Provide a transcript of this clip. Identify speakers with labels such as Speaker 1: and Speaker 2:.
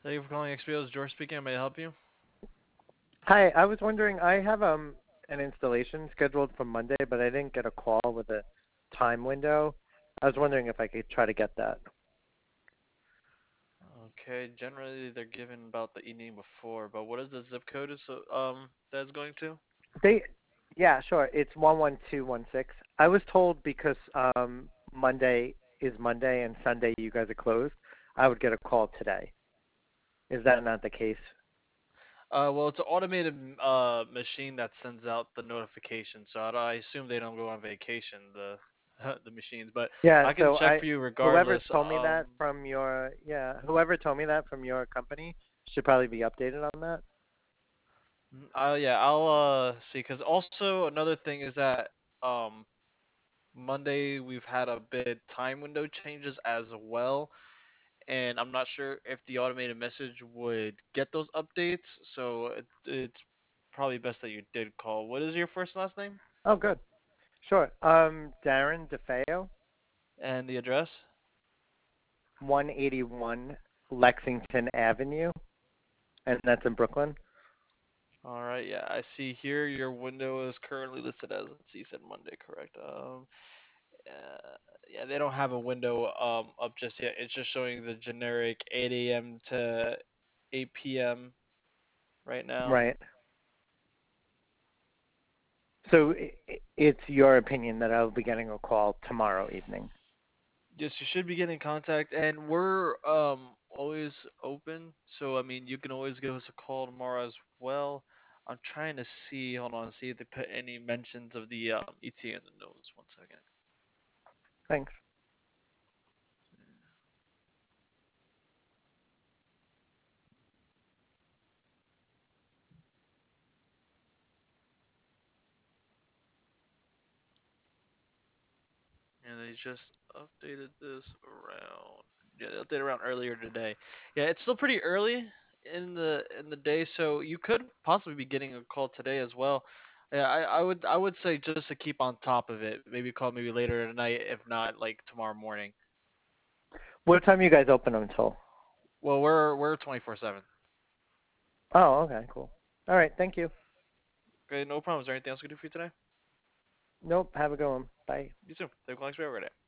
Speaker 1: Thank you for calling XPO's George speaking. May I help you?
Speaker 2: Hi, I was wondering, I have an installation scheduled for Monday, but I didn't get a call with a time window. I was wondering if I could try to get that.
Speaker 1: Okay, generally they're given about the evening before, but what is the zip code that's going to?
Speaker 2: They, yeah, sure. It's 11216. I was told because Monday is Monday and Sunday you guys are closed, I would get a call today. Is that not the case?
Speaker 1: Well, it's an automated machine that sends out the notification, so I assume they don't go on vacation, the the machines, but
Speaker 2: Yeah,
Speaker 1: I can
Speaker 2: so
Speaker 1: check for you
Speaker 2: whoever
Speaker 1: regardless.
Speaker 2: told me that from your whoever told me that from your company should probably be updated on that.
Speaker 1: Yeah, I'll see, because also another thing is that um Monday we've had a bit time window changes as well, and I'm not sure if the automated message would get those updates. So it's probably best that you did call. What is your first and last name
Speaker 2: Oh, good. Sure. Darren DeFeo,
Speaker 1: and the address?
Speaker 2: 181 Lexington Avenue, and that's in Brooklyn.
Speaker 1: All right, yeah, I see here your window is currently listed as, let's see, you said Monday, correct? Yeah, they don't have a window up just yet. It's just showing the generic 8 a.m. to 8 p.m. right now.
Speaker 2: Right. So it's your opinion that I'll be getting a call tomorrow evening.
Speaker 1: Yes, you should be getting contact, and we're always open. So I mean, you can always give us a call tomorrow as well. I'm trying to see. Hold on, see if they put any mentions of the ETA in the notes. One second.
Speaker 2: Thanks.
Speaker 1: And they just updated this around. Yeah, they updated around earlier today. Yeah, it's still pretty early in the day, so you could possibly be getting a call today as well. Yeah, I would say just to keep on top of it. Maybe call maybe later tonight, if not like tomorrow morning.
Speaker 2: What time you guys open until?
Speaker 1: Well, we're 24/7.
Speaker 2: Oh, okay, cool. All right, thank you.
Speaker 1: Okay, no problem. Is there anything else we can do for you today?
Speaker 2: Nope, have a good one. Bye.
Speaker 1: You too. Thank you for calling. Have a great day.